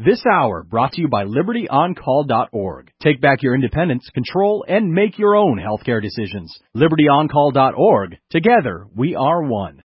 This hour brought to you by LibertyOnCall.org. Take back your independence, control, and make your own healthcare decisions. LibertyOnCall.org. Together, we are one.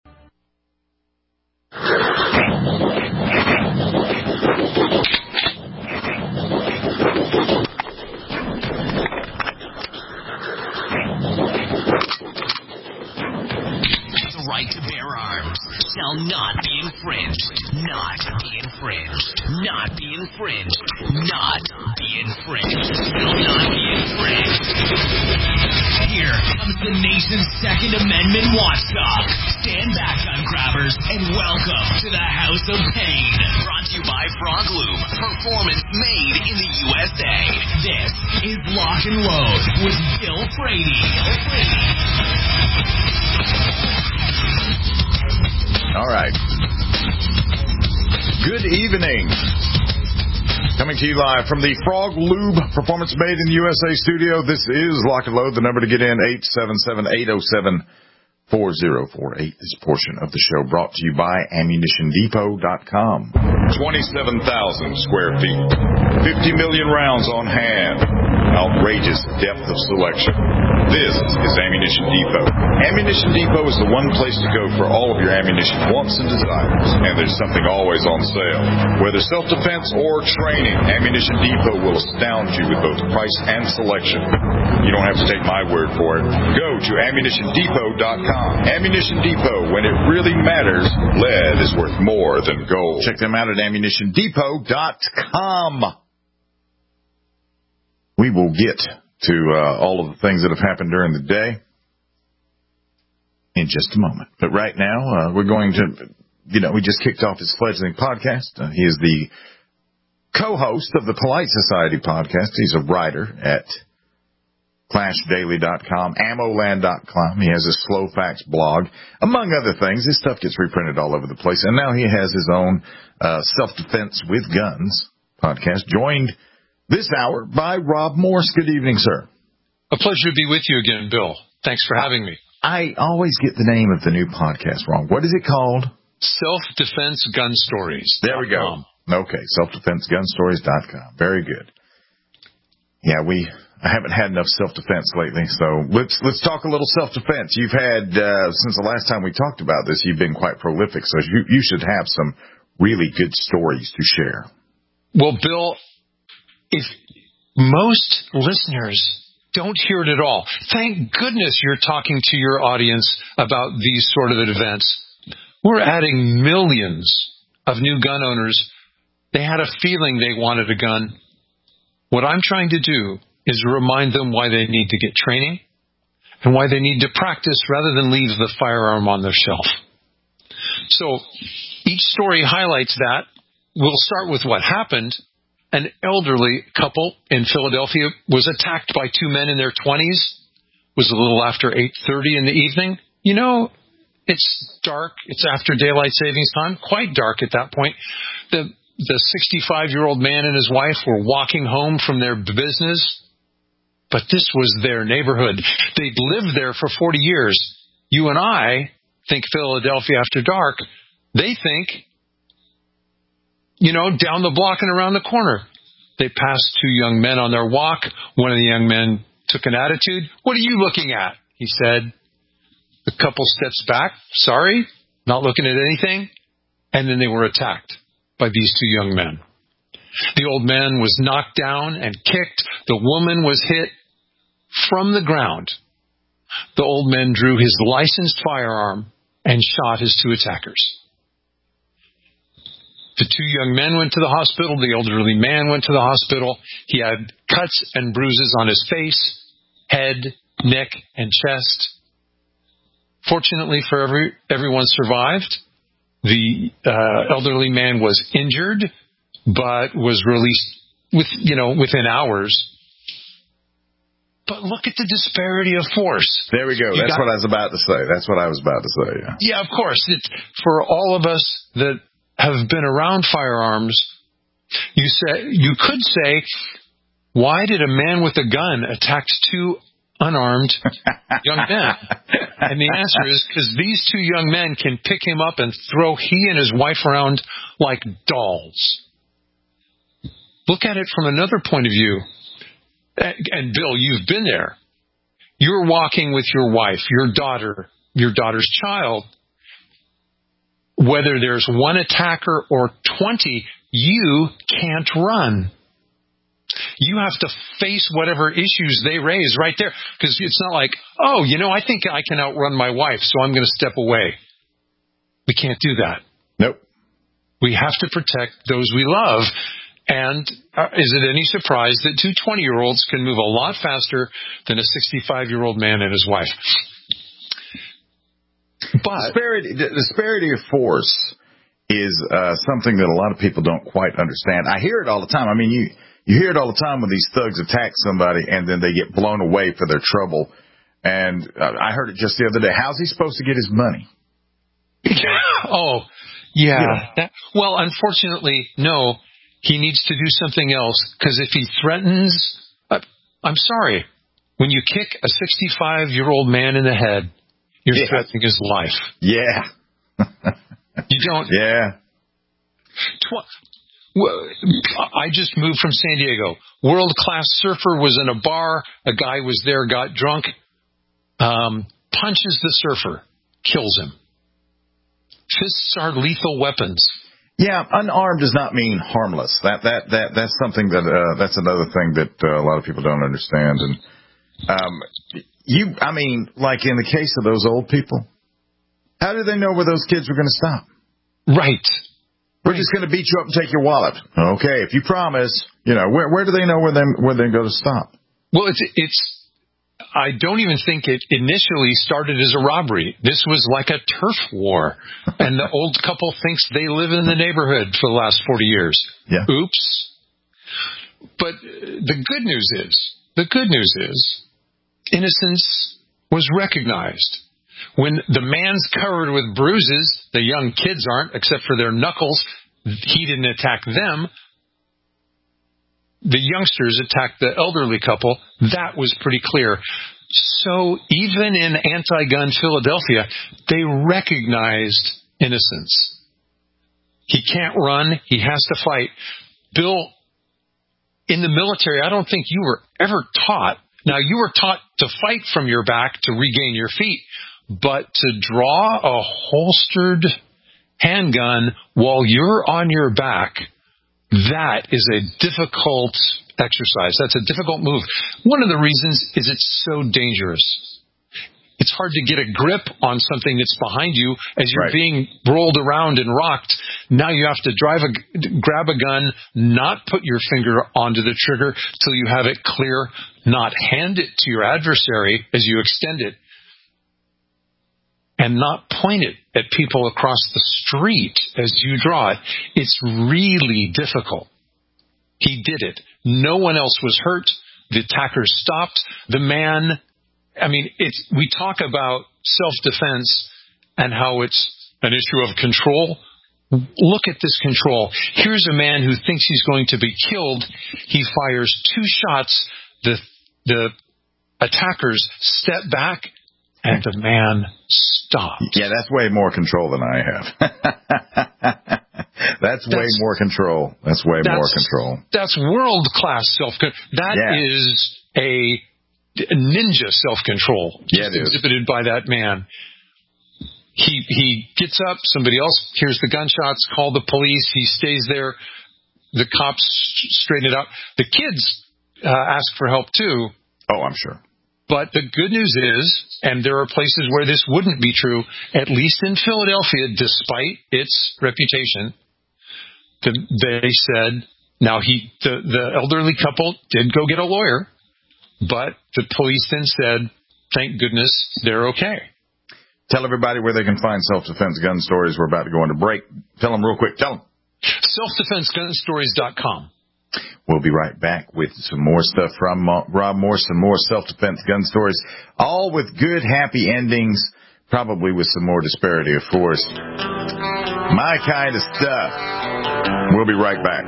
The right to bear arms shall not be infringed. Not be infringed. Not be infringed. Not be infringed. Shall not be infringed. Here comes the nation's Second Amendment watchdog. Stand back, gun grabbers, and welcome to the House of Pain. Brought to you by Frog Lube. Performance made in the USA. This is Lock and Load with Bill Frady. All right. Good evening. Coming to you live from the Frog Lube Performance Made in the USA studio. This is Lock and Load. The number to get in, 877-807-4048. This portion of the show brought to you by AmmunitionDepot.com. 27,000 square feet. 50 million rounds on hand. Outrageous depth of selection. This is Ammunition Depot. Ammunition Depot is the one place to go for all of your ammunition wants and desires. And there's something always on sale. Whether self-defense or training, Ammunition Depot will astound you with both price and selection. You don't have to take my word for it. Go to AmmunitionDepot.com. Ammunition Depot, when it really matters, lead is worth more than gold. Check them out at AmmunitionDepot.com. We will get to all of the things that have happened during the day in just a moment. But right now, we're going to, we just kicked off his fledgling podcast. He is the co-host of the Polite Society podcast. He's a writer at ClashDaily.com, AmmoLand.com. He has a Slow Facts blog. Among other things, his stuff gets reprinted all over the place. And now he has his own Self-Defense with Guns podcast, joined this hour by Rob Morse. Good evening, sir. A pleasure to be with you again, Bill. Thanks for having me. I always get the name of the new podcast wrong. What is it called? Self-Defense Gun Stories. There we go. Okay, selfdefensegunstories.com. Very good. Yeah, I haven't had enough self-defense lately, so let's talk a little self-defense. You've had, since the last time we talked about this, you've been quite prolific, so you should have some really good stories to share. Well, Bill, if most listeners don't hear it at all, thank goodness you're talking to your audience about these sort of events. We're adding millions of new gun owners. They had a feeling they wanted a gun. What I'm trying to do is remind them why they need to get training and why they need to practice rather than leave the firearm on their shelf. So each story highlights that. We'll start with what happened. An elderly couple in Philadelphia was attacked by two men in their 20s. It was a little after 8:30 in the evening. It's dark. It's after daylight savings time. Quite dark at that point. The 65-year-old man and his wife were walking home from their business, but this was their neighborhood. They'd lived there for 40 years. You and I think Philadelphia after dark. They think, down the block and around the corner. They passed two young men on their walk. One of the young men took an attitude. "What are you looking at?" he said. The couple steps back. "Sorry, not looking at anything." And then they were attacked by these two young men. The old man was knocked down and kicked. The woman was hit from the ground. The old man drew his licensed firearm and shot his two attackers. The two young men went to the hospital. The elderly man went to the hospital. He had cuts and bruises on his face, head, neck, and chest. Fortunately for everyone survived. The elderly man was injured, but was released within hours. But look at the disparity of force. There we go. That's what I was about to say. Yeah, of course. For all of us that have been around firearms, you could say, why did a man with a gun attack two unarmed young men? And the answer is because these two young men can pick him up and throw he and his wife around like dolls. look at it from another point of view. And Bill, you've been there. You're walking with your wife, your daughter's child. Whether there's one attacker or 20, you can't run. You have to face whatever issues they raise right there. Because it's not like, oh, I think I can outrun my wife, so I'm going to step away. We can't do that. Nope. We have to protect those we love. And is it any surprise that two 20-year-olds can move a lot faster than a 65-year-old man and his wife? But the disparity of force is something that a lot of people don't quite understand. I hear it all the time. I mean, you hear it all the time when these thugs attack somebody and then they get blown away for their trouble. And I heard it just the other day. How's he supposed to get his money? Oh, yeah. Well, unfortunately, no. He needs to do something else, because if he threatens, I'm sorry, when you kick a 65-year-old man in the head, you're threatening his life. Yeah. You don't. Yeah. I just moved from San Diego. World-class surfer was in a bar. A guy was there, got drunk, punches the surfer, kills him. Fists are lethal weapons. Yeah, unarmed does not mean harmless. That's something that's another thing that a lot of people don't understand. And like in the case of those old people, how do they know where those kids were going to stop? Right. We're just going to beat you up and take your wallet. Okay, if you promise, where do they know where they're going to stop? Well, it's. I don't even think it initially started as a robbery. This was like a turf war. And the old couple thinks they live in the neighborhood for the last 40 years. Yeah. Oops. But the good news is, innocence was recognized. When the man's covered with bruises, the young kids aren't, except for their knuckles. He didn't attack them. The youngsters attacked the elderly couple. That was pretty clear. So even in anti-gun Philadelphia, they recognized innocence. He can't run. He has to fight. Bill, in the military, I don't think you were ever taught. Now, you were taught to fight from your back to regain your feet, but to draw a holstered handgun while you're on your back, that is a difficult exercise. That's a difficult move. One of the reasons is it's so dangerous. It's hard to get a grip on something that's behind you as you're being rolled around and rocked. Now you have to grab a gun, not put your finger onto the trigger till you have it clear, not hand it to your adversary as you extend it, and not point it at people across the street as you draw it. It's really difficult. He did it. No one else was hurt. The attacker stopped. The man, we talk about self-defense and how it's an issue of control. Look at this control. Here's a man who thinks he's going to be killed. He fires 2 shots. The attackers step back, and the man stopped. Yeah, that's way more control than I have. That's way more control. That's way more control. That's world-class self-control. That is a ninja self-control. Yeah, it is. Exhibited by that man. He gets up. Somebody else hears the gunshots, call the police. He stays there. The cops straighten it out. The kids ask for help, too. Oh, I'm sure. But the good news is, and there are places where this wouldn't be true, at least in Philadelphia, despite its reputation, they said, now the elderly couple did go get a lawyer, but the police then said, thank goodness they're okay. Tell everybody where they can find self-defense gun stories. We're about to go into break. Tell them real quick. Tell them. Selfdefensegunstories.com. We'll be right back with some more stuff from Rob Morse, some more self-defense gun stories, all with good, happy endings, probably with some more disparity of force. My kind of stuff. We'll be right back.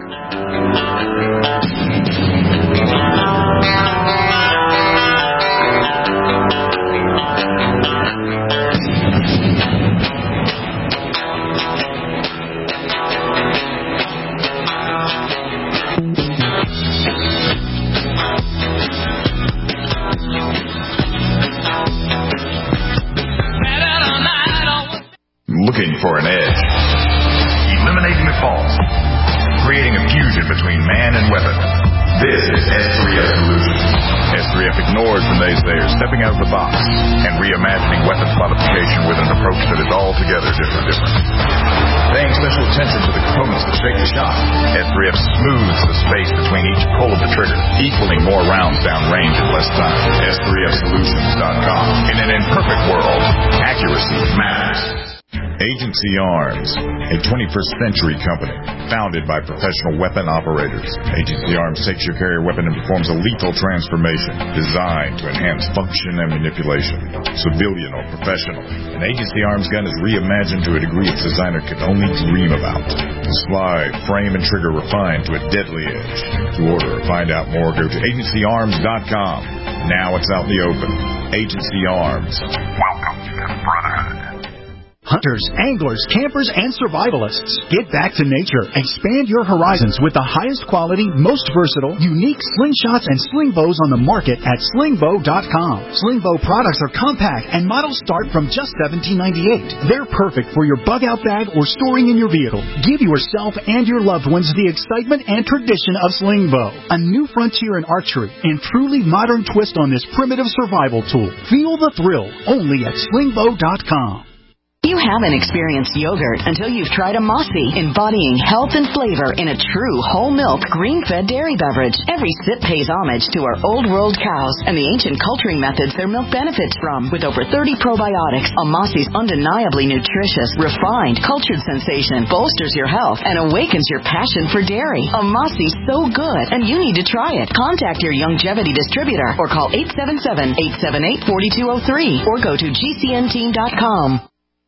between man and weapon. This is S3F Solutions. S3F ignores the naysayers, stepping out of the box and reimagining weapons modification with an approach that is altogether different. Paying special attention to the components that shape the shot, S3F smooths the space between each pull of the trigger, equaling more rounds downrange in less time. S3FSolutions.com. In an imperfect world, accuracy matters. Agency Arms, a 21st century company founded by professional weapon operators. Agency Arms takes your carrier weapon and performs a lethal transformation designed to enhance function and manipulation. Civilian or professional, an Agency Arms gun is reimagined to a degree its designer could only dream about. The slide, frame, and trigger refined to a deadly edge. To order or find out more, go to agencyarms.com. Now it's out in the open. Agency Arms. Welcome to the Brotherhood. Hunters, anglers, campers, and survivalists. Get back to nature. Expand your horizons with the highest quality, most versatile, unique slingshots and sling bows on the market at slingbow.com. Slingbow products are compact and models start from just $17.98. They're perfect for your bug-out bag or storing in your vehicle. Give yourself and your loved ones the excitement and tradition of Slingbow, a new frontier in archery and truly modern twist on this primitive survival tool. Feel the thrill only at slingbow.com. You haven't experienced yogurt until you've tried a Mossy, embodying health and flavor in a true whole milk, green-fed dairy beverage. Every sip pays homage to our old world cows and the ancient culturing methods their milk benefits from. With over 30 probiotics, a Mossy's undeniably nutritious, refined, cultured sensation bolsters your health and awakens your passion for dairy. A Mossy's so good, and you need to try it. Contact your Youngevity distributor or call 877-878-4203 or go to gcnteam.com.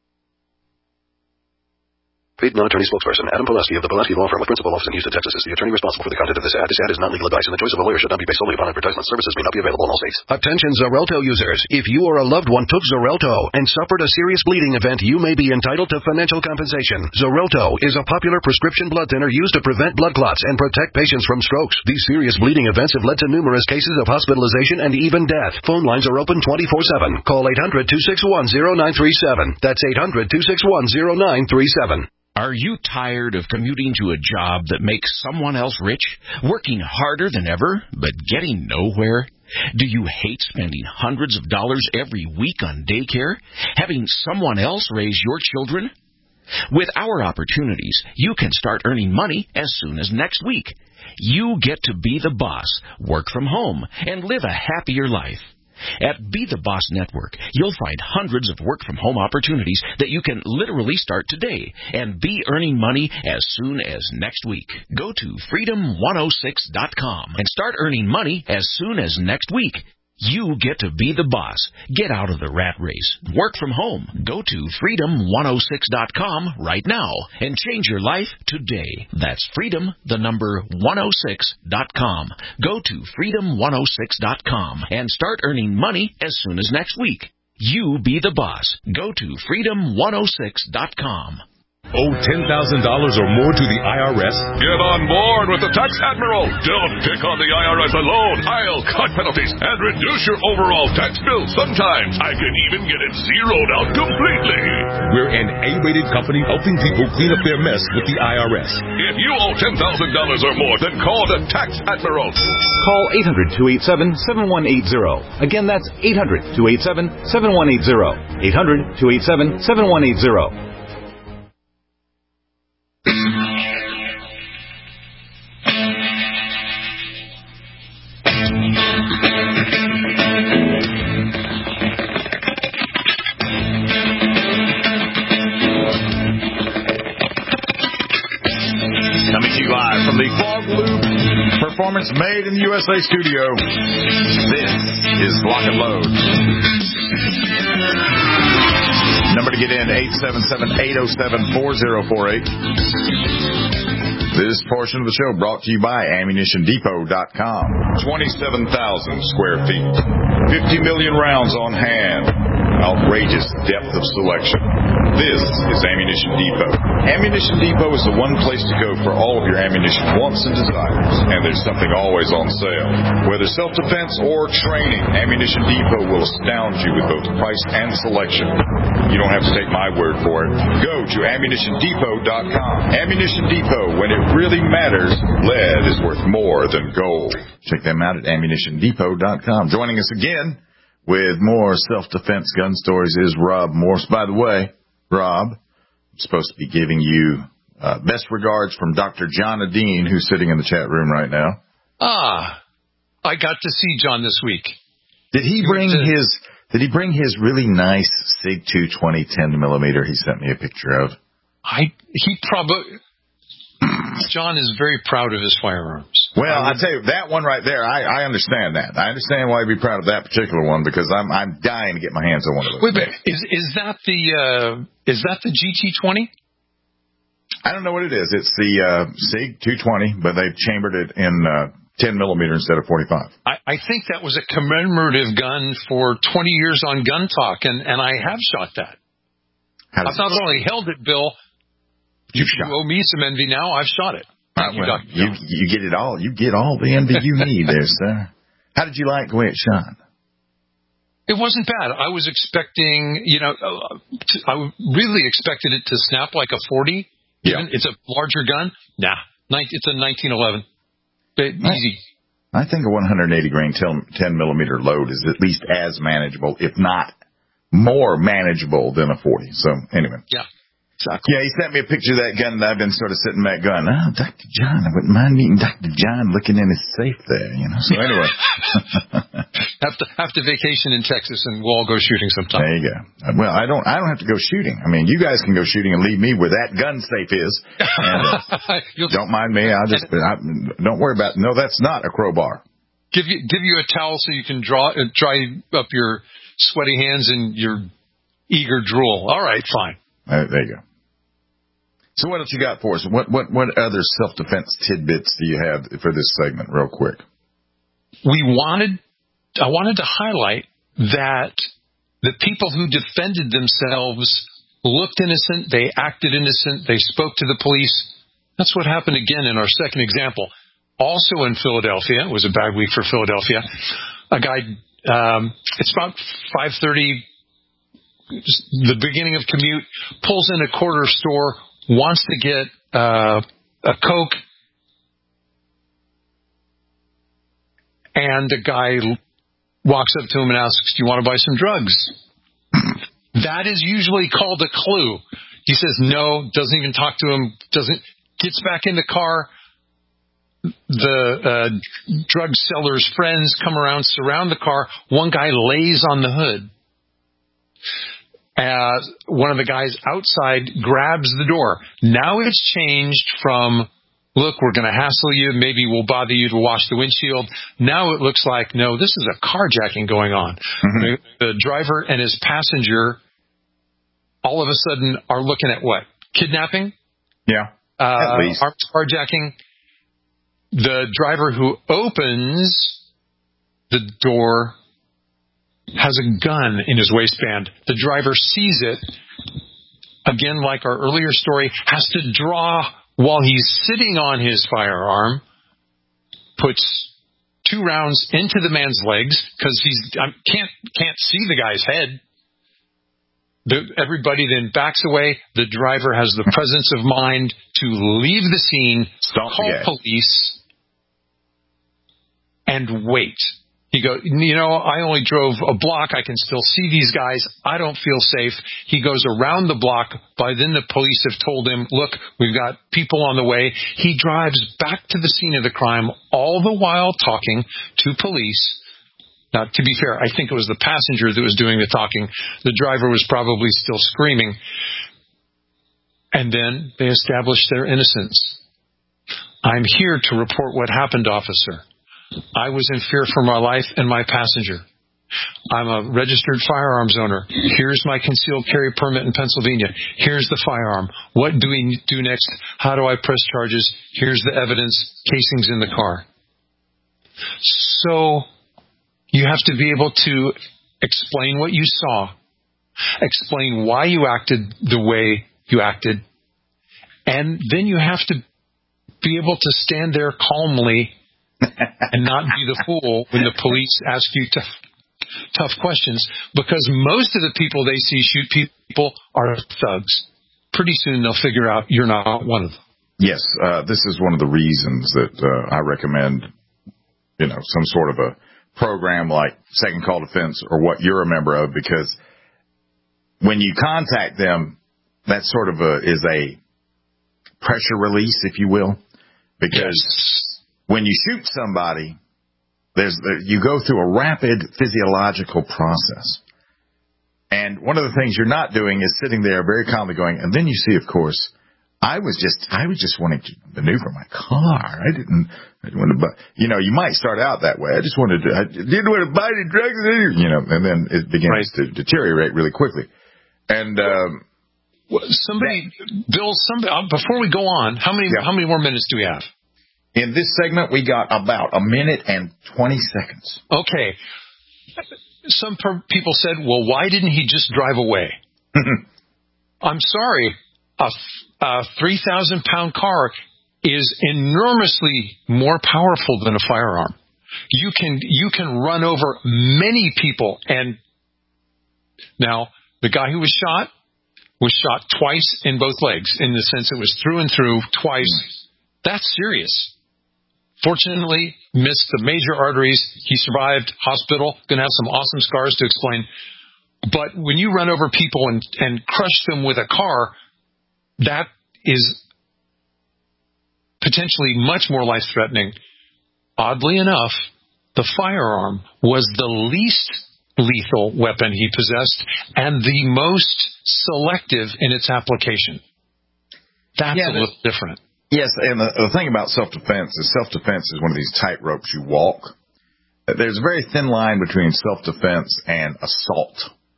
Paid non-attorney spokesperson Adam Pulaski of the Pulaski Law Firm with principal office in Houston, Texas is the attorney responsible for the content of this ad. This ad is not legal advice, and the choice of a lawyer should not be based solely upon advertisement. Services may not be available in all states. Attention Xarelto users. If you or a loved one took Xarelto and suffered a serious bleeding event, you may be entitled to financial compensation. Xarelto is a popular prescription blood thinner used to prevent blood clots and protect patients from strokes. These serious bleeding events have led to numerous cases of hospitalization and even death. Phone lines are open 24/7. Call 800-261-0937. That's 800-261-0937. Are you tired of commuting to a job that makes someone else rich, working harder than ever, but getting nowhere? Do you hate spending hundreds of dollars every week on daycare, having someone else raise your children? With our opportunities, you can start earning money as soon as next week. You get to be the boss, work from home, and live a happier life. At Be the Boss Network, you'll find hundreds of work-from-home opportunities that you can literally start today and be earning money as soon as next week. Go to freedom106.com and start earning money as soon as next week. You get to be the boss. Get out of the rat race. Work from home. Go to freedom106.com right now and change your life today. That's freedom106.com. Go to freedom106.com and start earning money as soon as next week. You be the boss. Go to freedom106.com. Owe $10,000 or more to the IRS? Get on board with the Tax Admiral. Don't pick on the IRS alone. I'll cut penalties and reduce your overall tax bill. Sometimes I can even get it zeroed out completely. We're an A-rated company helping people clean up their mess with the IRS. If you owe $10,000 or more, then call the Tax Admiral. Call 800-287-7180. Again, that's 800-287-7180. 800-287-7180. Coming to you live from the Fog Loop Performance Made in the USA studio. This is Lock and Load. Number to get in, 877-807-4048. This portion of the show brought to you by AmmunitionDepot.com. 27,000 square feet. 50 million rounds on hand. outrageous depth of selection. This is Ammunition Depot. Ammunition Depot is the one place to go for all of your ammunition wants and desires, and there's something always on sale. Whether self-defense or training, Ammunition Depot will astound you with both price and selection. You don't have to take my word for it. Go to AmmunitionDepot.com. Ammunition Depot, when it really matters, lead is worth more than gold. Check them out at AmmunitionDepot.com. Joining us again with more self-defense gun stories is Rob Morse. By the way, Rob, I'm supposed to be giving you best regards from Dr. John Adine, who's sitting in the chat room right now. I got to see John this week. Did he bring his really nice SIG 220 10mm he sent me a picture of? John is very proud of his firearms. Well, I tell you, that one right there, I understand that. I understand why he'd be proud of that particular one, because I'm dying to get my hands on one of those. Wait, but is that the GT20? I don't know what it is. It's the SIG 220, but they've chambered it in 10mm instead of 45. I think that was a commemorative gun for 20 years on Gun Talk, and I have shot that. I've not only held it, Bill. You owe me some envy now. I've shot it. You get it all. You get all the envy you need there, sir. How did you like the way it shot? It wasn't bad. I was expecting, I really expected it to snap like a 40. Yeah. It's a larger gun. Nah, it's a 1911. Easy. I think a 180 grain 10mm load is at least as manageable, if not more manageable than a 40. So anyway. Yeah. Exactly. Yeah, he sent me a picture of that gun, and I've been sort of sitting that gun. Oh, Dr. John, I wouldn't mind meeting Dr. John looking in his safe there, So anyway. have to vacation in Texas, and we'll all go shooting sometime. There you go. Well, I don't have to go shooting. I mean, you guys can go shooting and leave me where that gun safe is. And, don't mind me. Don't worry about it. No, that's not a crowbar. Give you a towel so you can dry up your sweaty hands and your eager drool. All right, fine. There you go. So what else you got for us? What other self-defense tidbits do you have for this segment, real quick? I wanted to highlight that the people who defended themselves looked innocent, they acted innocent, they spoke to the police. That's what happened again in our second example. Also in Philadelphia, it was a bad week for Philadelphia. A guy, it's about 5:30. The beginning of commute, pulls in a corner store, wants to get a Coke, and the guy walks up to him and asks, do you want to buy some drugs? That is usually called a clue. He says no, doesn't even talk to him, gets back in the car. The drug seller's friends come around, surround the car. One guy lays on the hood. One of the guys outside grabs the door. Now it's changed from, look, we're going to hassle you, maybe we'll bother you to wash the windshield. Now it looks like, no, this is a carjacking going on. Mm-hmm. The driver and his passenger all of a sudden are looking at what? Kidnapping? Yeah, at least. Armed carjacking. The driver who opens the door has a gun in his waistband. The driver sees it. Again, like our earlier story, has to draw while he's sitting on his firearm, puts 2 rounds into the man's legs because can't see the guy's head. Everybody then backs away. The driver has the presence of mind to leave the scene, call police, and wait. He goes, I only drove a block. I can still see these guys. I don't feel safe. He goes around the block. By then the police have told him, look, we've got people on the way. He drives back to the scene of the crime, all the while talking to police. Now, to be fair, I think it was the passenger that was doing the talking. The driver was probably still screaming. And then they established their innocence. I'm here to report what happened, officer. I was in fear for my life and my passenger. I'm a registered firearms owner. Here's my concealed carry permit in Pennsylvania. Here's the firearm. What do we do next? How do I press charges? Here's the evidence. Casings in the car. So you have to be able to explain what you saw, explain why you acted the way you acted, and then you have to be able to stand there calmly and not be the fool when the police ask you tough questions, because most of the people they see shoot people are thugs. Pretty soon they'll figure out you're not one of them. Yes, this is one of the reasons that I recommend, some sort of a program like Second Call Defense or what you're a member of, because when you contact them, that sort of is a pressure release, if you will, because when you shoot somebody, you go through a rapid physiological process. And one of the things you're not doing is sitting there very calmly going, and then you see, of course, I was just wanting to maneuver my car. I didn't want to buy, you might start out that way. I didn't want to buy any drugs, and then it begins to deteriorate really quickly. And, Bill, before we go on, how many more minutes do we have? In this segment, we got about a minute and 20 seconds. Okay. Some people said, well, why didn't he just drive away? I'm sorry. A 3,000-pound car is enormously more powerful than a firearm. You can run over many people. And now the guy who was shot twice in both legs, in the sense it was through and through twice. That's serious. Fortunately, missed the major arteries. He survived. Hospital. Going to have some awesome scars to explain. But when you run over people and crush them with a car, that is potentially much more life-threatening. Oddly enough, the firearm was the least lethal weapon he possessed and the most selective in its application. That's a little different. Yes, and the thing about self-defense is one of these tightropes you walk. There's a very thin line between self-defense and assault.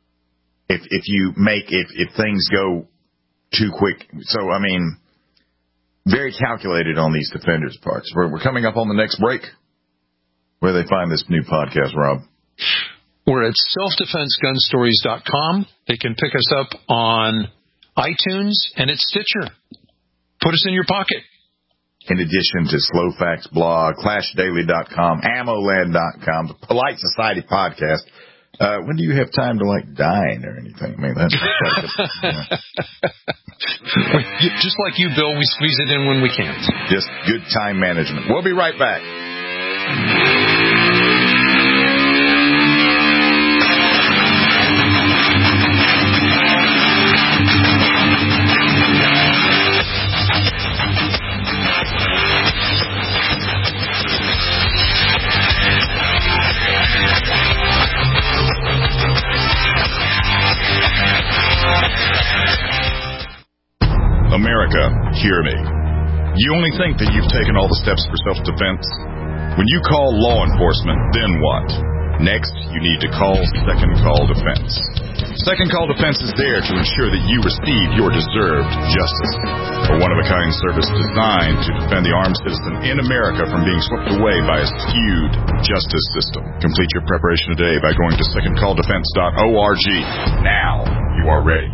If things go too quick. So, very calculated on these defenders' parts. We're coming up on the next break. Where do they find this new podcast, Rob? We're at selfdefensegunstories.com. They can pick us up on iTunes and at Stitcher. Put us in your pocket. In addition to Slowfax blog, ClashDaily.com, AmmoLand.com, the Polite Society podcast. When do you have time to dine or anything? That's just like you, Bill, we squeeze it in when we can. Just good time management. We'll be right back. America, hear me. You only think that you've taken all the steps for self-defense? When you call law enforcement, then what? Next, you need to call Second Call Defense. Second Call Defense is there to ensure that you receive your deserved justice. A one-of-a-kind service designed to defend the armed citizen in America from being swept away by a skewed justice system. Complete your preparation today by going to secondcalldefense.org. Now you are ready.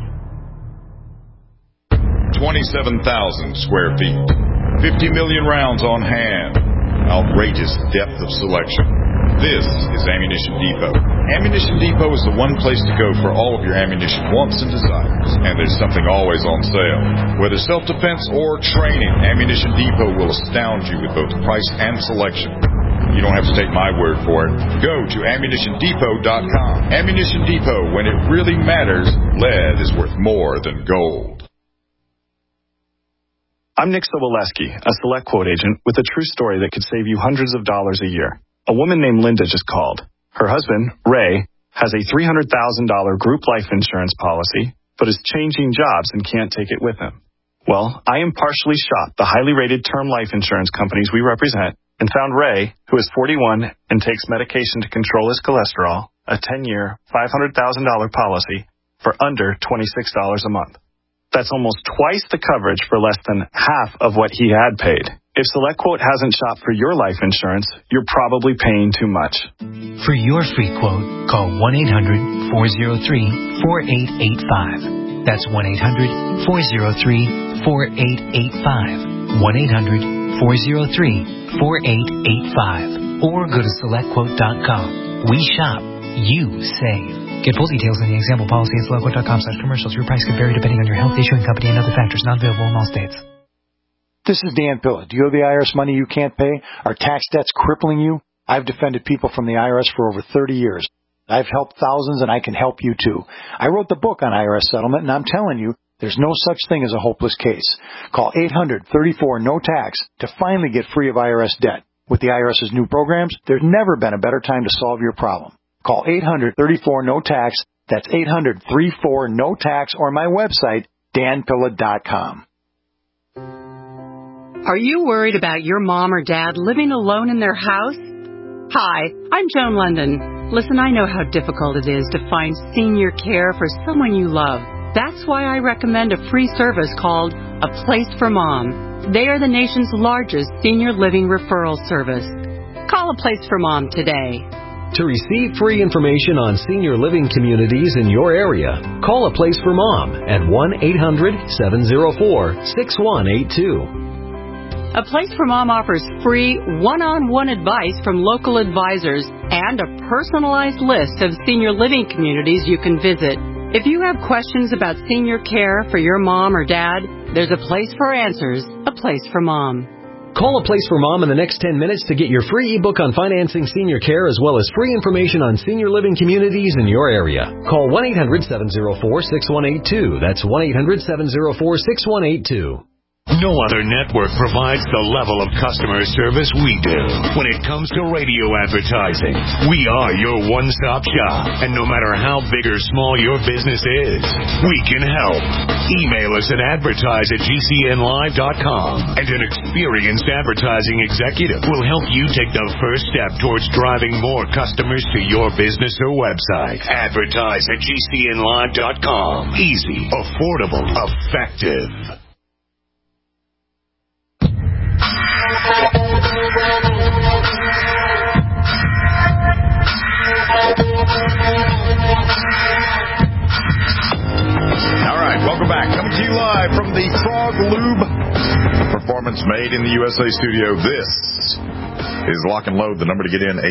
27,000 square feet, 50 million rounds on hand, outrageous depth of selection. This is Ammunition Depot. Ammunition Depot is the one place to go for all of your ammunition wants and desires, and there's something always on sale. Whether self-defense or training, Ammunition Depot will astound you with both price and selection. You don't have to take my word for it. Go to AmmunitionDepot.com. Ammunition Depot, when it really matters, lead is worth more than gold. I'm Nick Soboleski, a Select Quote agent with a true story that could save you hundreds of dollars a year. A woman named Linda just called. Her husband, Ray, has a $300,000 group life insurance policy, but is changing jobs and can't take it with him. Well, I impartially shopped the highly rated term life insurance companies we represent and found Ray, who is 41 and takes medication to control his cholesterol, a 10-year, $500,000 policy for under $26 a month. That's almost twice the coverage for less than half of what he had paid. If SelectQuote hasn't shopped for your life insurance, you're probably paying too much. For your free quote, call 1-800-403-4885. That's 1-800-403-4885. 1-800-403-4885. Or go to SelectQuote.com. We shop. You save. Get full details in the example policy at SelectQuote.com/commercials. Your price could vary depending on your health, issuing company, and other factors. Not available in all states. This is Dan Pilla. Do you owe the IRS money you can't pay? Are tax debts crippling you? I've defended people from the IRS for over 30 years. I've helped thousands, and I can help you too. I wrote the book on IRS settlement, and I'm telling you, there's no such thing as a hopeless case. Call 800-34-NO-TAX to finally get free of IRS debt. With the IRS's new programs, there's never been a better time to solve your problem. Call 800-34-NO-TAX. That's 800-34-NO-TAX, or my website, danpilla.com. Are you worried about your mom or dad living alone in their house? Hi, I'm Joan London. Listen, I know how difficult it is to find senior care for someone you love. That's why I recommend a free service called A Place for Mom. They are the nation's largest senior living referral service. Call A Place for Mom today. To receive free information on senior living communities in your area, call A Place for Mom at 1-800-704-6182. A Place for Mom offers free one-on-one advice from local advisors and a personalized list of senior living communities you can visit. If you have questions about senior care for your mom or dad, there's a place for answers, A Place for Mom. Call A Place for Mom in the next 10 minutes to get your free ebook on financing senior care as well as free information on senior living communities in your area. Call 1-800-704-6182. That's 1-800-704-6182. No other network provides the level of customer service we do when it comes to radio advertising. We are your one-stop shop, and no matter how big or small your business is, we can help. Email us at advertise@gcnlive.com, and an experienced advertising executive will help you take the first step towards driving more customers to your business or website. Advertise@gcnlive.com. Easy, affordable, effective. All right, welcome back. Coming to you live from the Frog Lube Performance Made in the USA studio. This is Lock and Load. The number to get in,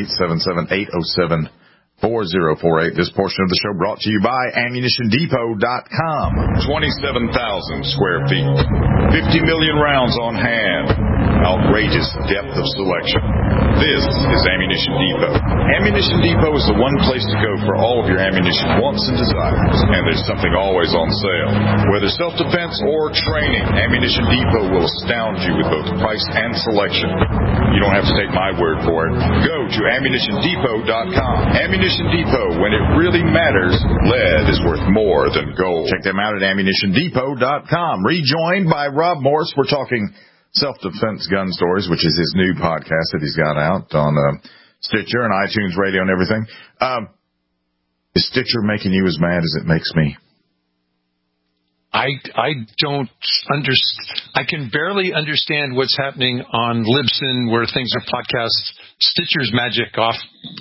877-807-4048. This portion of the show brought to you by AmmunitionDepot.com. 27,000 square feet. 50 million rounds on hand. Outrageous depth of selection. This is Ammunition Depot. Ammunition Depot is the one place to go for all of your ammunition wants and desires. And there's something always on sale. Whether self-defense or training, Ammunition Depot will astound you with both price and selection. You don't have to take my word for it. Go to AmmunitionDepot.com. Ammunition Depot, when it really matters, lead is worth more than gold. Check them out at AmmunitionDepot.com. Rejoined by Rob Morse. We're talking Self-Defense Gun Stories, which is his new podcast that he's got out on Stitcher and iTunes Radio and everything. Is Stitcher making you as mad as it makes me? I don't understand. I can barely understand what's happening on Libsyn where things are podcasts. Stitcher's magic off,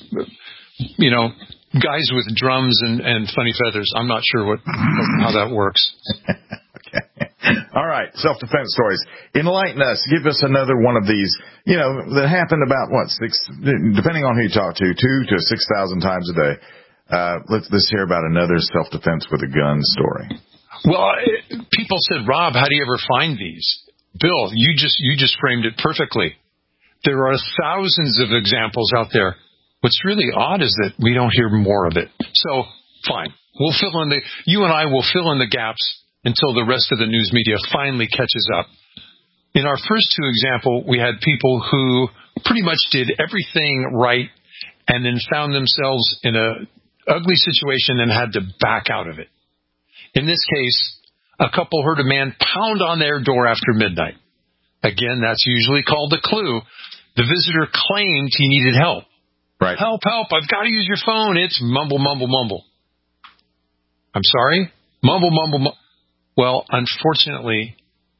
guys with drums and funny feathers. I'm not sure how that works. Okay. All right. Self-defense stories. Enlighten us. Give us another one of these, that happened about, depending on who you talk to, 2,000 to 6,000 times a day. Let's hear about another self-defense with a gun story. Well, people said, Rob, how do you ever find these? Bill, you just framed it perfectly. There are thousands of examples out there. What's really odd is that we don't hear more of it. So, fine. You and I will fill in the gaps until the rest of the news media finally catches up. In our first two examples, we had people who pretty much did everything right and then found themselves in an ugly situation and had to back out of it. In this case, a couple heard a man pound on their door after midnight. Again, that's usually called a clue. The visitor claimed he needed help. Right. Help, I've got to use your phone. It's mumble, mumble, mumble. I'm sorry? Mumble, mumble, mumble. Well, unfortunately,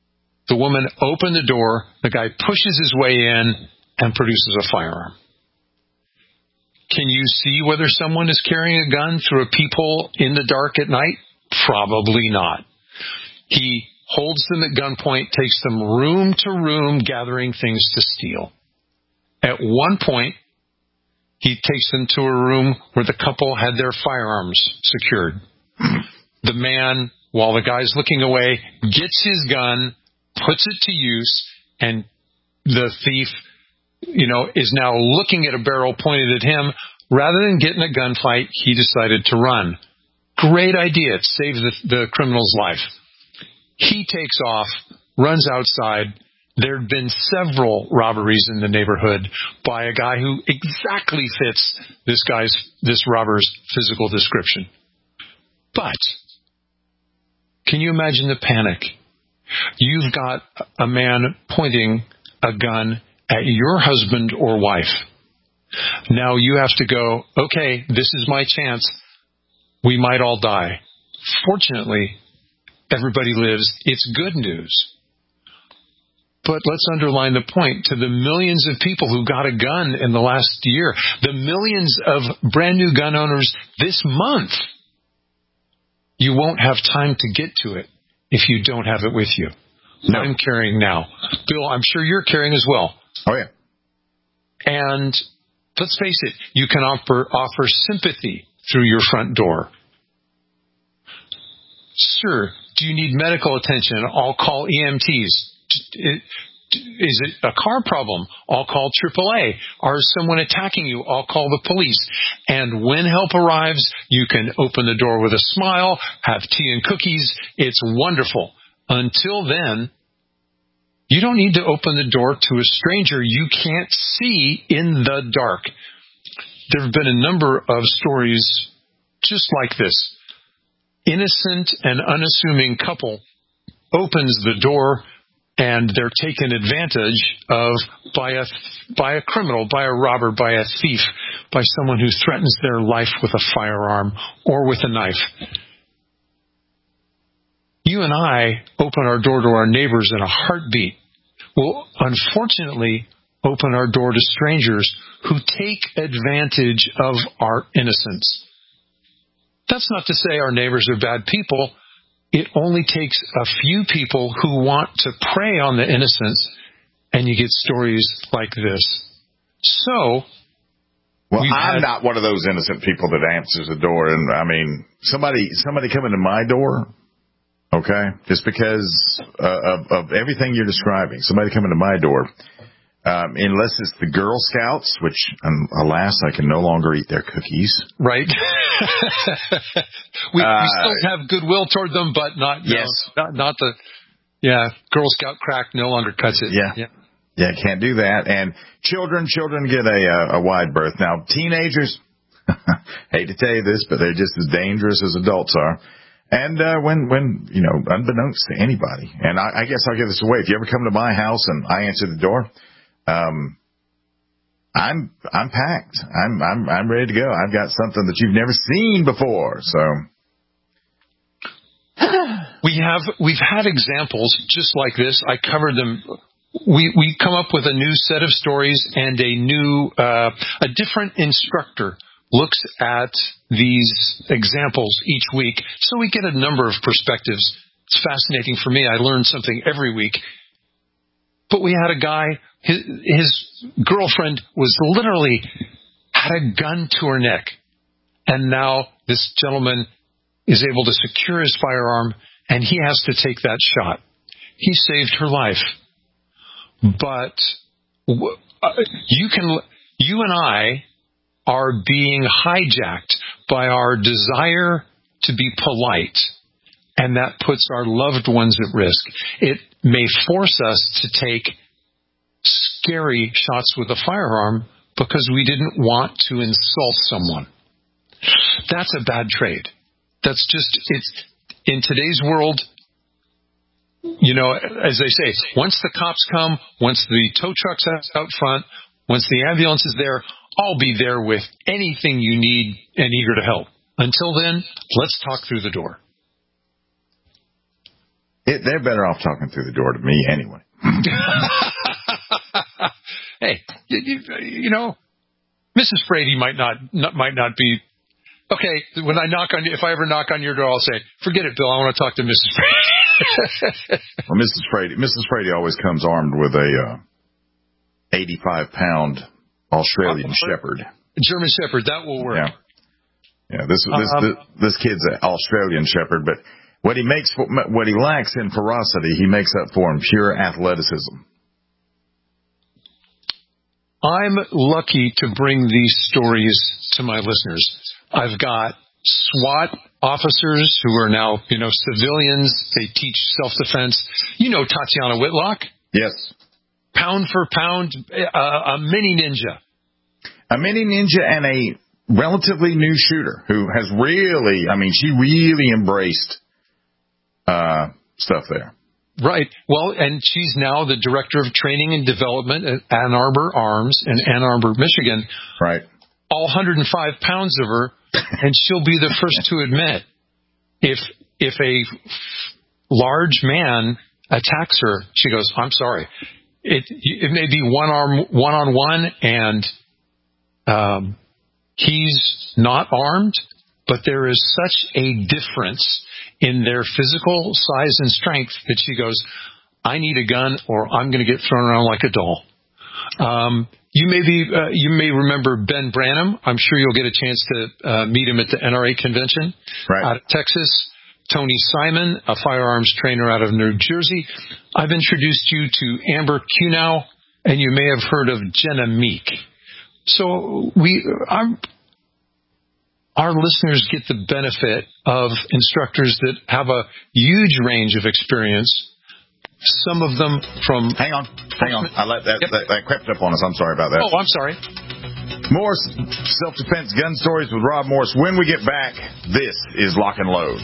The woman opened the door. The guy pushes his way in and produces a firearm. Can you see whether someone is carrying a gun through a peephole in the dark at night? Probably not. He holds them at gunpoint, takes them room to room, gathering things to steal. At one point, he takes them to a room where the couple had their firearms secured. The man, while the guy's looking away, gets his gun, puts it to use, and the thief, is now looking at a barrel pointed at him. Rather than get in a gunfight, he decided to run. Great idea. It saves the criminal's life. He takes off, runs outside. There had been several robberies in the neighborhood by a guy who exactly fits this robber's physical description. But can you imagine the panic? You've got a man pointing a gun at your husband or wife. Now you have to go, okay, this is my chance. We might all die. Fortunately, everybody lives. It's good news. But let's underline the point to the millions of people who got a gun in the last year, the millions of brand new gun owners this month. You won't have time to get to it if you don't have it with you. No. I'm carrying now. Bill, I'm sure you're carrying as well. Oh, yeah. And let's face it, you can offer sympathy through your front door. Sir, do you need medical attention? I'll call EMTs. Is it a car problem? I'll call AAA. Or is someone attacking you? I'll call the police. And when help arrives, you can open the door with a smile, have tea and cookies. It's wonderful. Until then, you don't need to open the door to a stranger you can't see in the dark. There have been a number of stories just like this. Innocent and unassuming couple opens the door and they're taken advantage of by a criminal, by a robber, by a thief, by someone who threatens their life with a firearm or with a knife. You and I open our door to our neighbors in a heartbeat. Will unfortunately open our door to strangers who take advantage of our innocence. That's not to say our neighbors are bad people. It only takes a few people who want to prey on the innocence, and you get stories like this. So, I'm not one of those innocent people that answers the door. And I mean, somebody coming to my door, okay, just because of everything you're describing, somebody coming to my door, unless it's the Girl Scouts, which, alas, I can no longer eat their cookies. Right. we still have goodwill toward them, but not the Girl Scout crack no longer cuts it. Yeah, can't do that. And children get a wide berth. Now, teenagers, hate to tell you this, but they're just as dangerous as adults are. And when unbeknownst to anybody, and I guess I'll give this away. If you ever come to my house and I answer the door, I'm packed. I'm ready to go. I've got something that you've never seen before. So we've had examples just like this. I covered them. We come up with a new set of stories, and a different instructor looks at these examples each week, so we get a number of perspectives. It's fascinating for me. I learn something every week. But we had a guy, his girlfriend was literally had a gun to her neck. And now this gentleman is able to secure his firearm, and he has to take that shot. He saved her life. But you and I are being hijacked by our desire to be polite, and that puts our loved ones at risk. It may force us to take scary shots with a firearm because we didn't want to insult someone. That's a bad trade. It's in today's world, as they say, once the cops come, once the tow truck's out front, once the ambulance is there, I'll be there with anything you need and eager to help. Until then, let's talk through the door. They're better off talking through the door to me anyway. Hey, you know, Mrs. Brady might not be okay. When I if I ever knock on your door, I'll say, "Forget it, Bill. I want to talk to Mrs. Brady." Well, Mrs. Brady always comes armed with a 85-pound Australian Shepherd. German Shepherd, that will work. Yeah. This kid's an Australian Shepherd, but what he lacks in ferocity, he makes up for in pure athleticism. I'm lucky to bring these stories to my listeners. I've got SWAT officers who are now, civilians. They teach self-defense. You know Tatiana Whitlock? Yes. Pound for pound, a mini ninja. A mini ninja and a relatively new shooter who has she really embraced stuff there. Right. Well, and she's now the director of training and development at Ann Arbor Arms in Ann Arbor, Michigan. Right. All 105 pounds of her, and she'll be the first to admit if a large man attacks her, she goes, "I'm sorry." It may be one-on-one, and he's not armed, but there is such a difference in their physical size and strength that she goes, "I need a gun or I'm going to get thrown around like a doll." You may remember Ben Branham. I'm sure you'll get a chance to meet him at the NRA convention out of Texas. Tony Simon, a firearms trainer out of New Jersey. I've introduced you to Amber Kunow, and you may have heard of Jenna Meek. So our listeners get the benefit of instructors that have a huge range of experience. Some of them from... Hang on. I let that crept up on us. I'm sorry about that. Oh, I'm sorry. More self-defense gun stories with Rob Morris. When we get back, this is Lock and Load.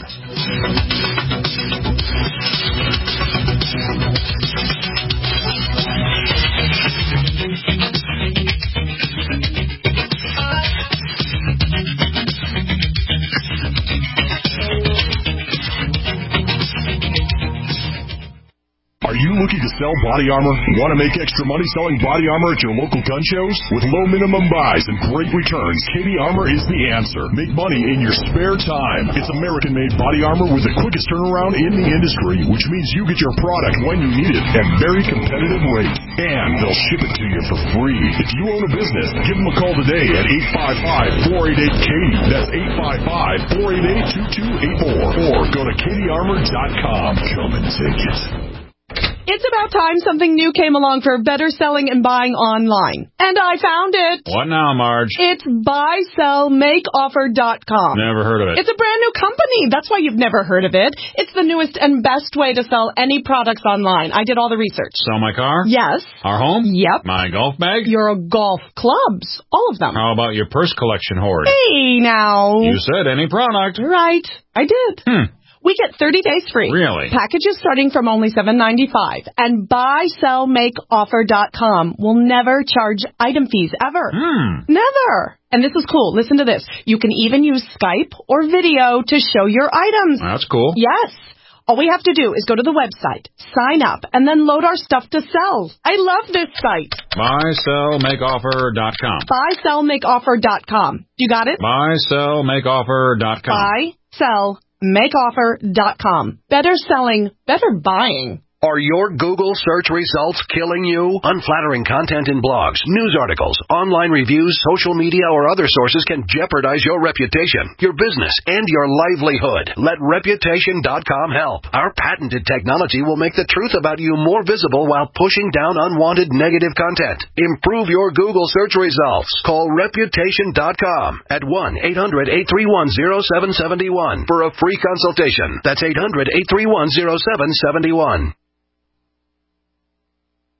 Are you looking to sell body armor? Want to make extra money selling body armor at your local gun shows? With low minimum buys and great returns, Katie Armor is the answer. Make money in your spare time. It's American-made body armor with the quickest turnaround in the industry, which means you get your product when you need it at very competitive rates. And they'll ship it to you for free. If you own a business, give them a call today at 855-488-KATIE. That's 855-488-2284. Or go to KatieArmor.com. Come and take it. It's about time something new came along for better selling and buying online. And I found it. What now, Marge? It's buysellmakeoffer.com. Never heard of it. It's a brand new company. That's why you've never heard of it. It's the newest and best way to sell any products online. I did all the research. Sell my car? Yes. Our home? Yep. My golf bag? Your golf clubs. All of them. How about your purse collection hoard? Hey, now. You said any product. Right. I did. We get 30 days free. Really? Packages starting from only $7.95. And buysellmakeoffer.com will never charge item fees ever. Never. And this is cool. Listen to this. You can even use Skype or video to show your items. That's cool. Yes. All we have to do is go to the website, sign up, and then load our stuff to sell. I love this site. Buysellmakeoffer.com. Buysellmakeoffer.com. You got it? Buysellmakeoffer.com. Buysellmakeoffer.com. Better selling, better buying. Are your Google search results killing you? Unflattering content in blogs, news articles, online reviews, social media, or other sources can jeopardize your reputation, your business, and your livelihood. Let Reputation.com help. Our patented technology will make the truth about you more visible while pushing down unwanted negative content. Improve your Google search results. Call Reputation.com at 1-800-831-0771 for a free consultation. That's 800-831-0771.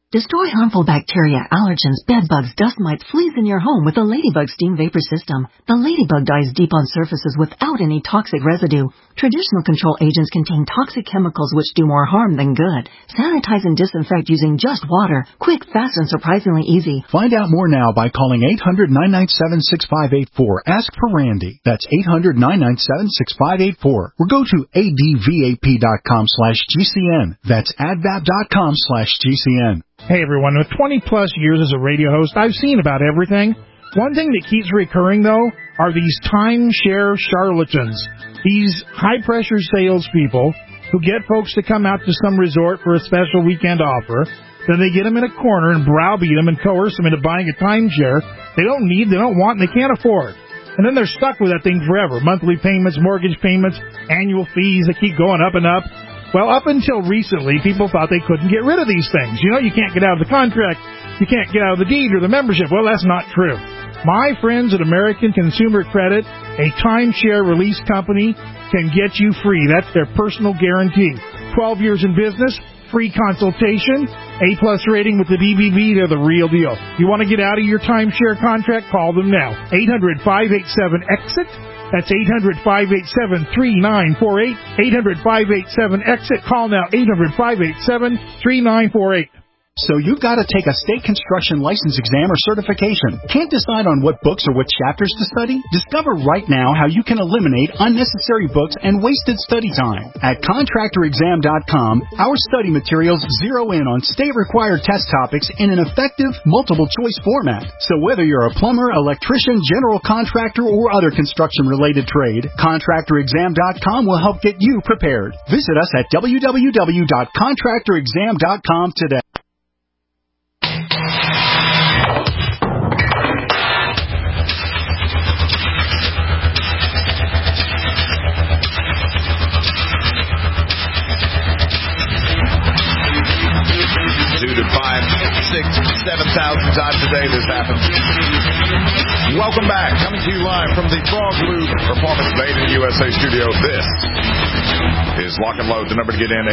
Destroy harmful bacteria, allergens, bedbugs, dust mites, fleas in your home with the Ladybug Steam Vapor System. The Ladybug dies deep on surfaces without any toxic residue. Traditional control agents contain toxic chemicals which do more harm than good. Sanitize and disinfect using just water. Quick, fast, and surprisingly easy. Find out more now by calling 800-997-6584. Ask for Randy. That's 800-997-6584. Or go to advap.com/GCN. That's advap.com/GCN. Hey everyone, with 20 plus years as a radio host, I've seen about everything. One thing that keeps recurring though are these timeshare charlatans. These high-pressure salespeople who get folks to come out to some resort for a special weekend offer. Then they get them in a corner and browbeat them and coerce them into buying a timeshare they don't need, they don't want, and they can't afford. And then they're stuck with that thing forever. Monthly payments, mortgage payments, annual fees that keep going up and up. Well, up until recently, people thought they couldn't get rid of these things. You know, you can't get out of the contract, you can't get out of the deed or the membership. Well, that's not true. My friends at American Consumer Credit, a timeshare release company, can get you free. That's their personal guarantee. 12 years in business, free consultation, A-plus rating with the BBB, they're the real deal. You want to get out of your timeshare contract? Call them now. 800-587-EXIT. That's 800-587-3948. 800-587-EXIT. Call now, 800-587-3948. So you've got to take a state construction license exam or certification. Can't decide on what books or what chapters to study? Discover right now how you can eliminate unnecessary books and wasted study time. At contractorexam.com, our study materials zero in on state-required test topics in an effective, multiple-choice format. So whether you're a plumber, electrician, general contractor, or other construction-related trade, contractorexam.com will help get you prepared. Visit us at www.contractorexam.com today. To 5, 6, 7,000 times a day this happens. Welcome back. Coming to you live from the Frog Loop Performance Made in the USA studio. This is Lock and Load. The number to get in,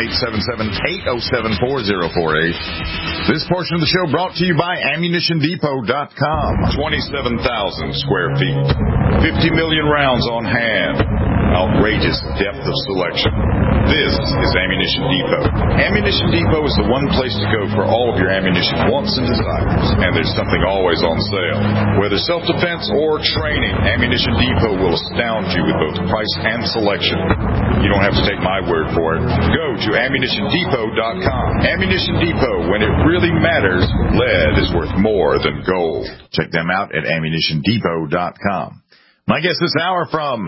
877-807-4048. This portion of the show brought to you by AmmunitionDepot.com. 27,000 square feet. 50 million rounds on hand. Outrageous depth of selection. This is Ammunition Depot. Ammunition Depot is the one place to go for all of your ammunition wants and desires. And there's something always on sale. Whether self-defense or training, Ammunition Depot will astound you with both price and selection. You don't have to take my word for it. Go to AmmunitionDepot.com. Ammunition Depot, when it really matters, lead is worth more than gold. Check them out at AmmunitionDepot.com. My guest this hour from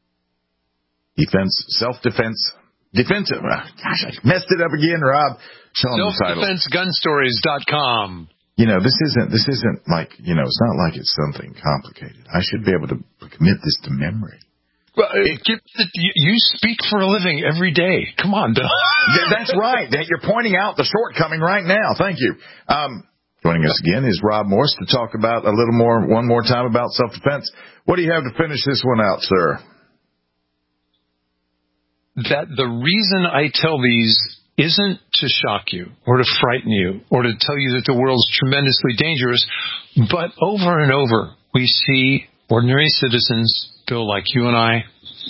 Self-Defense. Defensive. Gosh, I messed it up again, Rob. SelfDefenseGunstories.com. You know, this isn't like, it's not like it's something complicated. I should be able to commit this to memory. Well, you speak for a living every day. Come on, Bill. That's right. You're pointing out the shortcoming right now. Thank you. Joining us again is Rob Morse to talk about one more time about self-defense. What do you have to finish this one out, sir? That the reason I tell these isn't to shock you or to frighten you or to tell you that the world's tremendously dangerous, but over and over we see ordinary citizens, Bill, like you and I,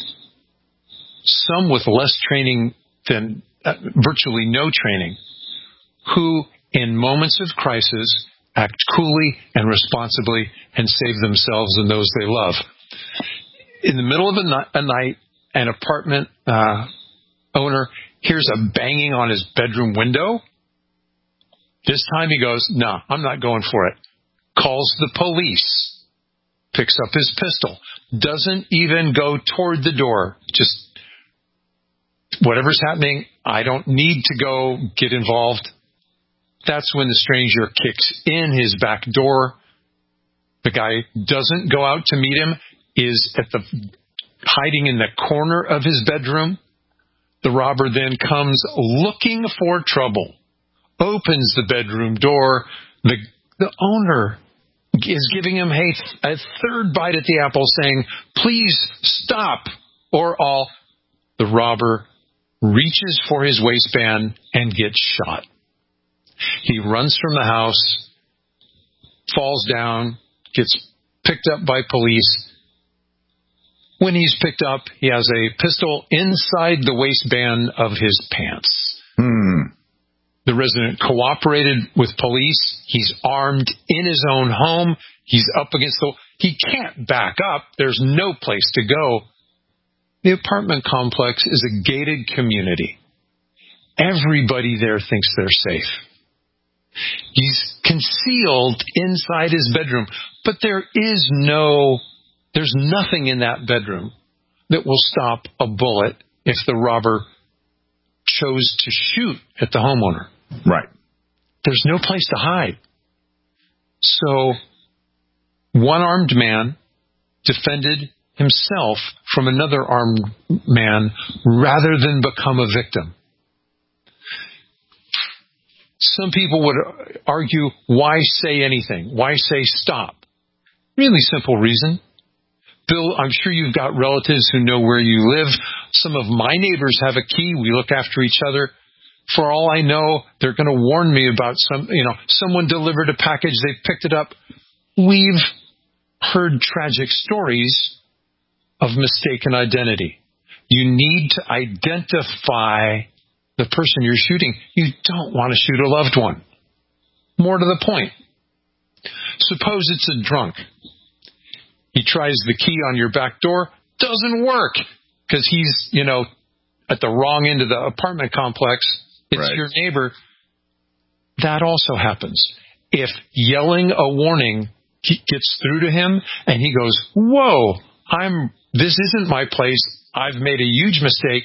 some with less training than virtually no training, who in moments of crisis act coolly and responsibly and save themselves and those they love. In the middle of a night, an apartment owner hears a banging on his bedroom window. This time he goes, no, I'm not going for it. Calls the police. Picks up his pistol. Doesn't even go toward the door. Just whatever's happening, I don't need to go get involved. That's when the stranger kicks in his back door. The guy doesn't go out to meet him, is hiding in the corner of his bedroom. The robber then comes looking for trouble, opens the bedroom door. The owner is giving him a third bite at the apple, saying, please stop, or all. The robber reaches for his waistband and gets shot. He runs from the house, falls down, gets picked up by police. When he's picked up, he has a pistol inside the waistband of his pants. The resident cooperated with police. He's armed in his own home. He's up against he can't back up. There's no place to go. The apartment complex is a gated community. Everybody there thinks they're safe. He's concealed inside his bedroom, but there's nothing in that bedroom that will stop a bullet if the robber chose to shoot at the homeowner. Right. There's no place to hide. So one armed man defended himself from another armed man rather than become a victim. Some people would argue, why say anything? Why say stop? Really simple reason. Bill, I'm sure you've got relatives who know where you live. Some of my neighbors have a key. We look after each other. For all I know, they're going to warn me about someone delivered a package, they picked it up. We've heard tragic stories of mistaken identity. You need to identify the person you're shooting. You don't want to shoot a loved one. More to the point. Suppose it's a drunk. He tries the key on your back door. Doesn't work because he's, at the wrong end of the apartment complex. It's your neighbor. That also happens. If yelling a warning gets through to him and he goes, whoa, this isn't my place. I've made a huge mistake.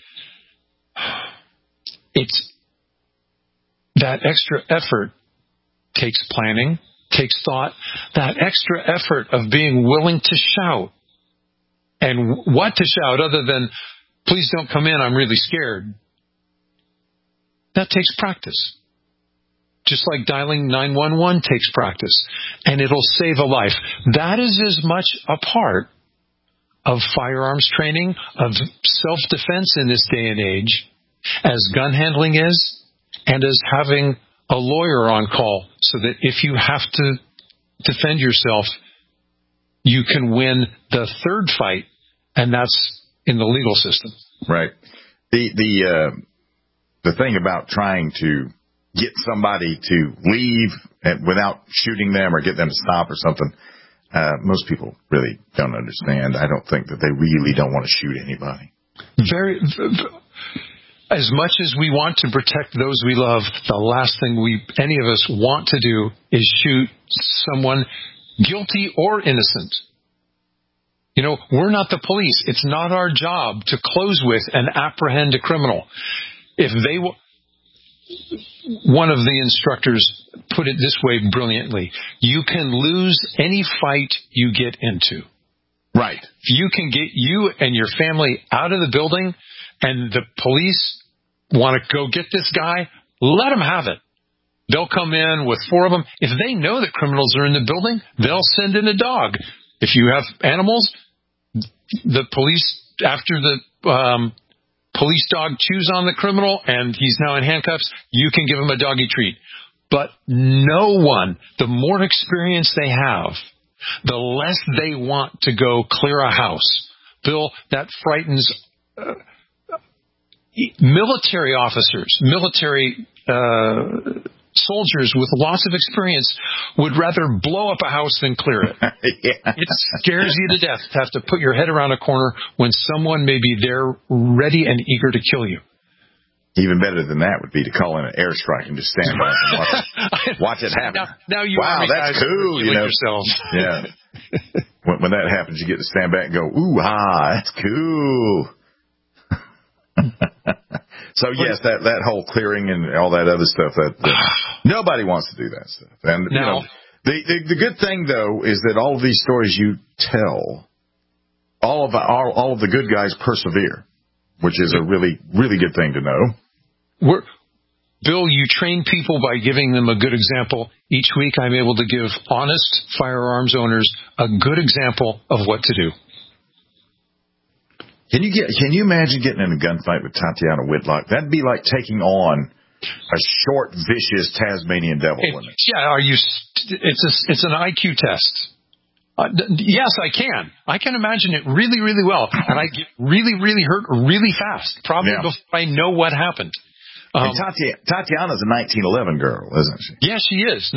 It's that extra effort takes planning, takes thought, that extra effort of being willing to shout. And what to shout other than, please don't come in, I'm really scared. That takes practice. Just like dialing 911 takes practice. And it'll save a life. That is as much a part of firearms training, of self-defense in this day and age, as gun handling is, and as having a lawyer on call, so that if you have to defend yourself, you can win the third fight, and that's in the legal system. Right. The thing about trying to get somebody to leave without shooting them or get them to stop or something, most people really don't understand. I don't think that they really don't want to shoot anybody. As much as we want to protect those we love, the last thing any of us want to do is shoot someone guilty or innocent. We're not the police. It's not our job to close with and apprehend a criminal. One of the instructors put it this way brilliantly. You can lose any fight you get into. Right. If you can get you and your family out of the building and the police want to go get this guy, let them have it. They'll come in with 4 of them. If they know that criminals are in the building, they'll send in a dog. If you have animals, the police, after the police dog chews on the criminal and he's now in handcuffs, you can give him a doggy treat. But no one, the more experience they have, the less they want to go clear a house. Bill, that frightens military officers, military soldiers with lots of experience would rather blow up a house than clear it. Yeah. It scares you to death to have to put your head around a corner when someone may be there ready and eager to kill you. Even better than that would be to call in an airstrike and just stand back and watch it happen. Now you wow, that's cool. Yourselves. Yeah. When that happens, you get to stand back and go, ooh, that's cool. So yes, that whole clearing and all that other stuff, nobody wants to do that stuff. And the good thing though is that all of these stories you tell, all of the good guys persevere, which is a really, really good thing to know. Bill, you train people by giving them a good example. Each week I'm able to give honest firearms owners a good example of what to do. Can you imagine getting in a gunfight with Tatiana Whitlock? That'd be like taking on a short, vicious Tasmanian devil women. Yeah, it's an IQ test. Yes, I can. I can imagine it really, really well. And I get really, really hurt really fast, probably before I know what happened. And Tatiana's a 1911 girl, isn't she? Yeah, she is.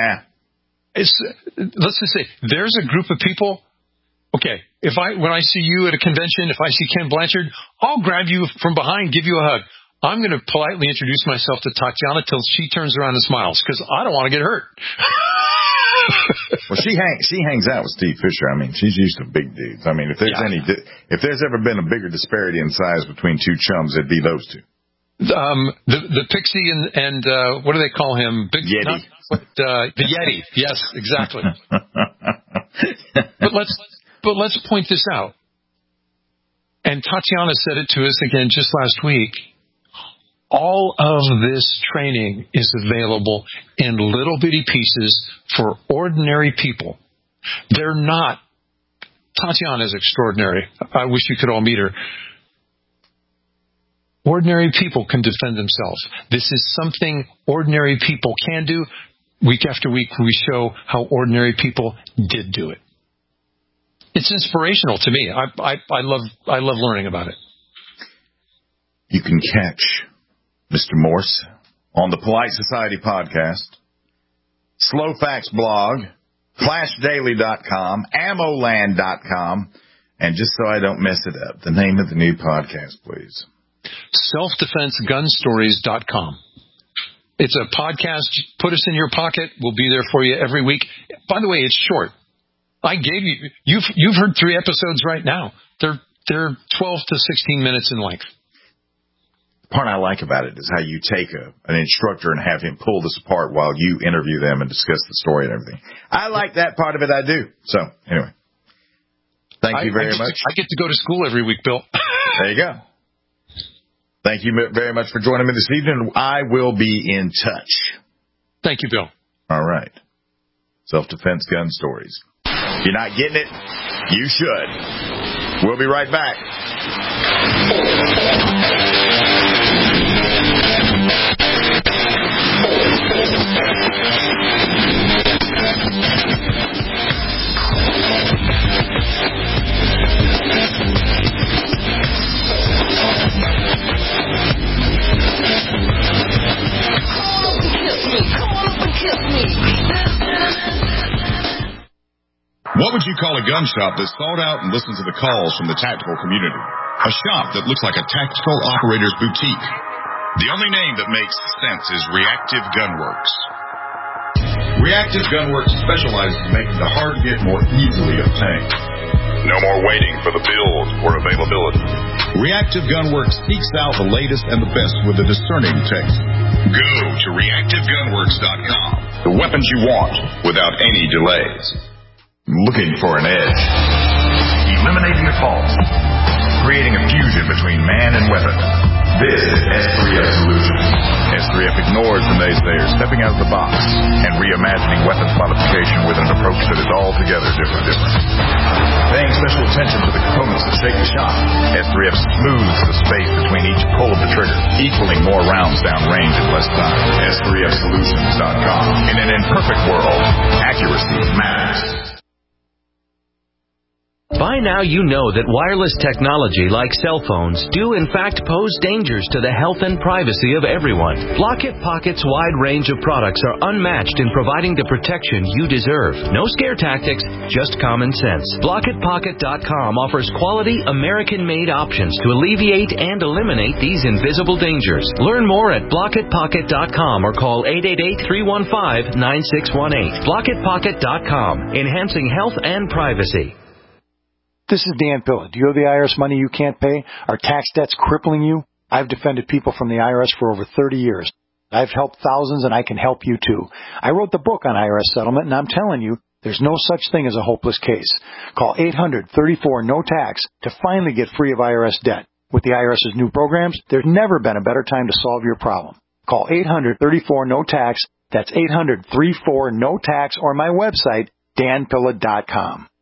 Let's just say, there's a group of people. Okay, when I see you at a convention, if I see Ken Blanchard, I'll grab you from behind, give you a hug. I'm going to politely introduce myself to Tatiana till she turns around and smiles, because I don't want to get hurt. Well, she hangs out with Steve Fisher. I mean, she's used to big dudes. I mean, if there's ever been a bigger disparity in size between two chums, it'd be those two. The Pixie and what do they call him? Yeti. The Yeti. Yes, exactly. But let's point this out. And Tatiana said it to us again just last week. All of this training is available in little bitty pieces for ordinary people. They're not. Tatiana is extraordinary. I wish you could all meet her. Ordinary people can defend themselves. This is something ordinary people can do. Week after week, we show how ordinary people did do it. It's inspirational to me. I love learning about it. You can catch Mr. Morse on the Polite Society podcast, Slow Facts blog, FlashDaily.com, AmmoLand.com, and just so I don't mess it up, the name of the new podcast, please. SelfDefenseGunStories.com. It's a podcast. Put us in your pocket. We'll be there for you every week. By the way, it's short. I gave you've heard 3 episodes right now. They're 12 to 16 minutes in length. The part I like about it is how you take an instructor and have him pull this apart while you interview them and discuss the story and everything. I like that part of it. I do. So, anyway. Thank you very much. I get to go to school every week, Bill. There you go. Thank you very much for joining me this evening. I will be in touch. Thank you, Bill. All right. Self-Defense Gun Stories. If you're not getting it, you should. We'll be right back. What would you call a gun shop that sought out and listened to the calls from the tactical community? A shop that looks like a tactical operator's boutique. The only name that makes sense is Reactive Gunworks. Reactive Gunworks specializes in making the hard get more easily obtained. No more waiting for the build or availability. Reactive Gunworks seeks out the latest and the best with a discerning taste. Go to ReactiveGunworks.com. The weapons you want without any delays. Looking for an edge. Eliminating the fault. Creating a fusion between man and weapon. This is S3F Solutions. S3F ignores the naysayers, stepping out of the box and reimagining weapons modification with an approach that is altogether different. Paying special attention to the components that shake the shot, S3F smooths the space between each pull of the trigger, equaling more rounds downrange in less time. S3FSolutions.com. In an imperfect world, accuracy matters. By now you know that wireless technology like cell phones do in fact pose dangers to the health and privacy of everyone. Blockit Pocket's wide range of products are unmatched in providing the protection you deserve. No scare tactics, just common sense. BlockitPocket.com offers quality American-made options to alleviate and eliminate these invisible dangers. Learn more at BlockitPocket.com or call 888-315-9618. BlockitPocket.com, enhancing health and privacy. This is Dan Pilla. Do you owe the IRS money you can't pay? Are tax debts crippling you? I've defended people from the IRS for over 30 years. I've helped thousands, and I can help you too. I wrote the book on IRS settlement, and I'm telling you, there's no such thing as a hopeless case. Call 800-34-NO-TAX to finally get free of IRS debt. With the IRS's new programs, there's never been a better time to solve your problem. Call 800-34-NO-TAX. That's 800-34-NO-TAX, or my website, danpilla.com.